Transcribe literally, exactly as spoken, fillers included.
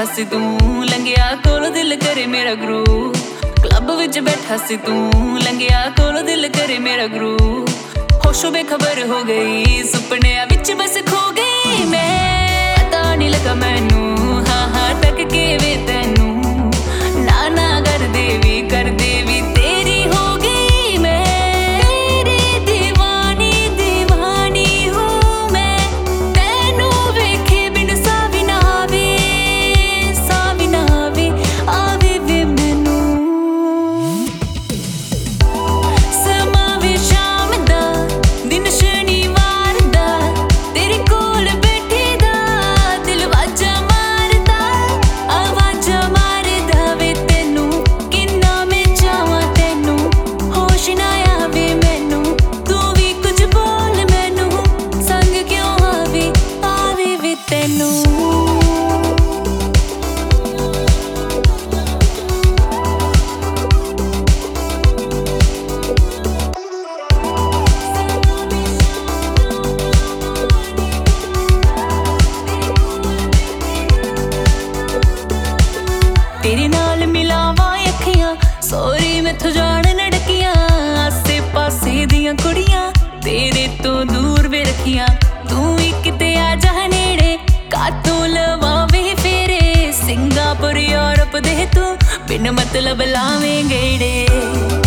बैठा सी तू लंघिया कोलो दिल करे मेरा ग्रू क्लब विच बैठा सी तू लंघिया कोलो दिल करे मेरा ग्रू होशो बेखबर हो गई सुपने विच बस खो गई मैं पता नहीं लगा मैनू हाँ हाँ तक के वे तैनू ना ना कर देवी कर देवी तेरी हो गई मैं तेरी दीवानी दीवानी हूँ मैं तैनू वेखे बिन सा भी ना आवे सा भी ना आवे आवे वे मैनू समा वे शाम दा दिन शनिवार दा तेरे कोल बैठे दा दिल वाजा मारदा आवाजा मारदा वे तैनू किन्ना मैं चाहां तैनू होश ना आवे मैनू तू भी कुछ बोल मैनू संग क्यों आवे आवे वे तैनू तेरे नाल मिलावां अखियां सॉरी मैथों जान नड़कियां आसे पासे दियां कुड़ियां तेरे तो दूर वे रखियां तू भी किते आ जा नेड़े कातों लवावे फेरे सिंगापुर यूरोप दे तू बिन मतलब लावें गेड़े।